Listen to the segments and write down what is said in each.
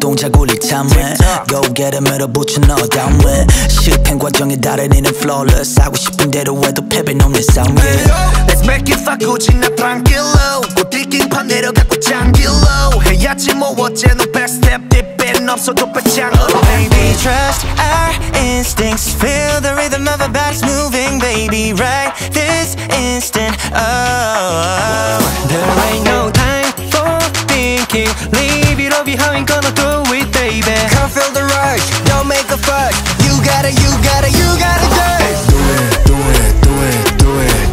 동작울릴 참해 Go get it 밀어붙여 너 다음에 실패 과정에 달인이는 flawless 하고 싶은 대로 해도 패배는 없는 싸움 Let's make it fuck 굳이 나 tranquilo 꽃들긴 내려가고 장길로 해야지 뭐 어째 no best step 뒷배는 없어도 배짱으로 Baby trust our instincts Feel the rhythm of our bodies moving Baby right this instant Oh There ain't no time for thinking Leave it all behind gonna do it baby Can't feel the rush don't make a fuss You gotta do it Do it, do it, do it, do it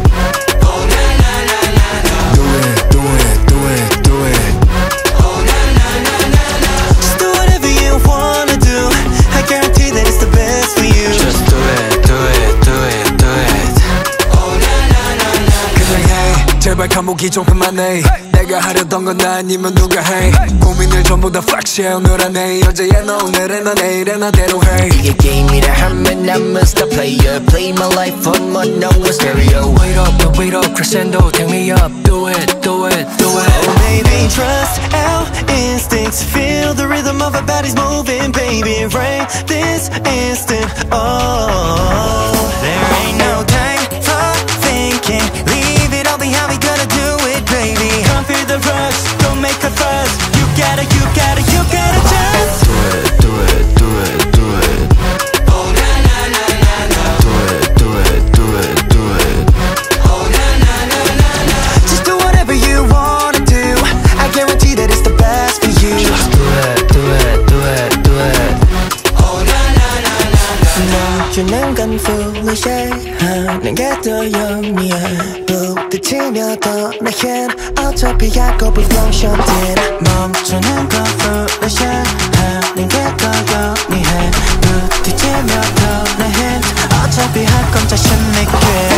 제발 감옥이 좀 그만해 내가 하려던 건 나 아니면 누가 해 고민을 전부 다 fuck shit 오늘 안해 어제야 너 오늘은 너 내일은 나대로 해 이게 게임이라 하면 I'm a star player Play my life on my number stereo Wait up, crescendo Take me up, do it, do it, do it Oh baby trust our instincts Feel the rhythm of our bodies moving Baby right this instant Oh There ain't no time for thinking Leave it all behind we gonna do it baby Can't feel the rush don't make a fuss You gotta just Do it, do it, do it, do it Oh na na na na na Do it, do it, do it, do it Oh na na na na na Just do whatever you wanna do I guarantee that it's the best for you Just do it, do it, do it, do it Oh na na na na na 멈추는 건 foolish해 내게 더 영리해 부딪히며 떠나긴 어차피 약곱을 멈췄듯 멈추는 건 foolish해 내게 더 영리해 부딪히며 떠나긴 어차피 할 건 자신 있게